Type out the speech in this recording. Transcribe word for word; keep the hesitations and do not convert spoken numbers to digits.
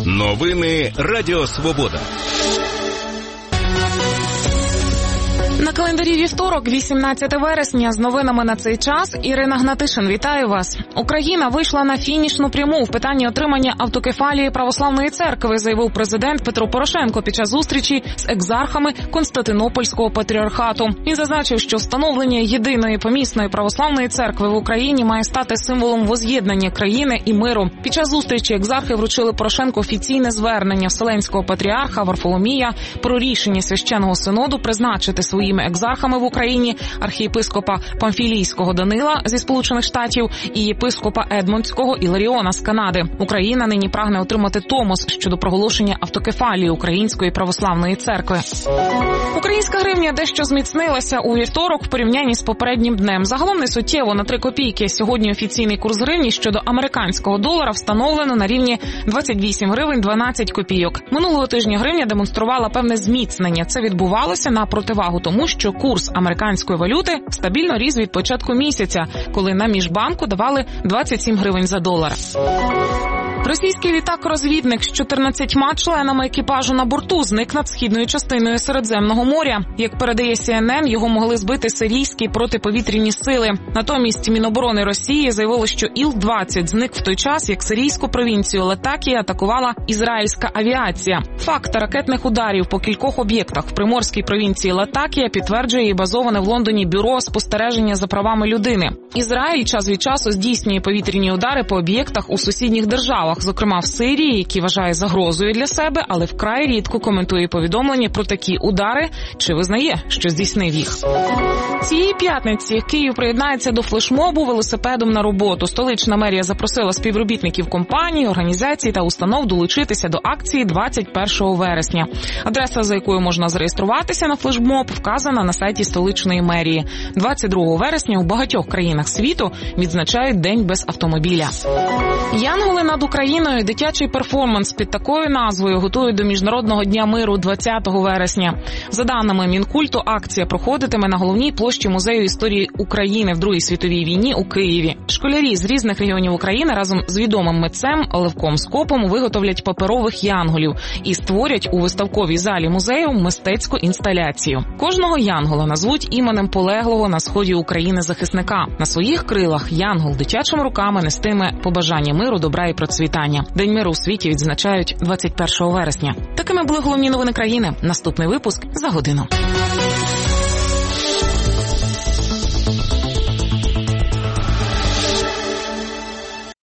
Новини Радіо Свобода. На календарі вівторок, вісімнадцяте вересня, з новинами на цей час Ірина Гнатишин. Вітаю вас. Україна вийшла на фінішну пряму в питанні отримання автокефалії Православної церкви, заявив президент Петро Порошенко під час зустрічі з екзархами Константинопольського патріархату. Він зазначив, що встановлення єдиної помісної православної церкви в Україні має стати символом воз'єднання країни і миру. Під час зустрічі екзархи вручили Порошенку офіційне звернення Вселенського патріарха Варфоломія про рішення священного синоду призначити своїми екзархами в Україні архієпископа Памфілійського Данила зі Сполучених Штатів і єпископа Едмонтського Іларіона з Канади. Україна нині прагне отримати томос щодо проголошення автокефалії Української православної церкви. Українська гривня дещо зміцнилася у вівторок в порівнянні з попереднім днем. Загалом не суттєво на три копійки. Сьогодні офіційний курс гривні щодо американського долара встановлено на рівні двадцять вісім гривень дванадцять копійок. Минулого тижня гривня демонструвала певне зміцнення. Це відбувалося на противагу тому, що курс американської валюти стабільно ріс від початку місяця, коли на міжбанку давали двадцять сім гривень за долар. Російський літак-розвідник з чотирнадцятьма членами екіпажу на борту зник над східною частиною Середземного моря. Як передає Сі Ен Ен, його могли збити сирійські протиповітряні сили. Натомість Міноборони Росії заявило, що Іл двадцять зник в той час, як сирійську провінцію Латакія атакувала ізраїльська авіація. Факт ракетних ударів по кількох об'єктах в приморській провінції Латакія підтверджує і базоване в Лондоні бюро спостереження за правами людини. Ізраїль час від часу здійснює повітряні удари по об'єктах у сусідніх державах, зокрема в Сирії, які вважає загрозою для себе, але вкрай рідко коментує повідомлення про такі удари чи визнає, що здійснив їх. Цієї п'ятниці Київ приєднається до флешмобу велосипедом на роботу. Столична мерія запросила співробітників компаній, організацій та установ долучитися до акції двадцять першого вересня. Адреса, за якою можна зареєструватися на флешмоб, вказана на сайті столичної мерії. двадцять другого вересня у багатьох країнах світу відзначають День без автомобіля. Янголи над Україною – дитячий перформанс під такою назвою готують до Міжнародного дня миру двадцятого вересня. За даними Мінкульту, акція проходитиме на головній площі Музею історії України в Другій світовій війні у Києві. Школярі з різних регіонів України разом з відомим митцем Левком Скопом виготовлять паперових янголів і створять у виставковій залі музею мистецьку інсталяцію. Кожного янгола назвуть іменем полеглого на сході України захисника. На своїх крилах янгол дитячими руками нестиме побажання миру, добра і процвітання. День миру у світі відзначають двадцять першого вересня. Такими були головні новини країни. Наступний випуск за годину.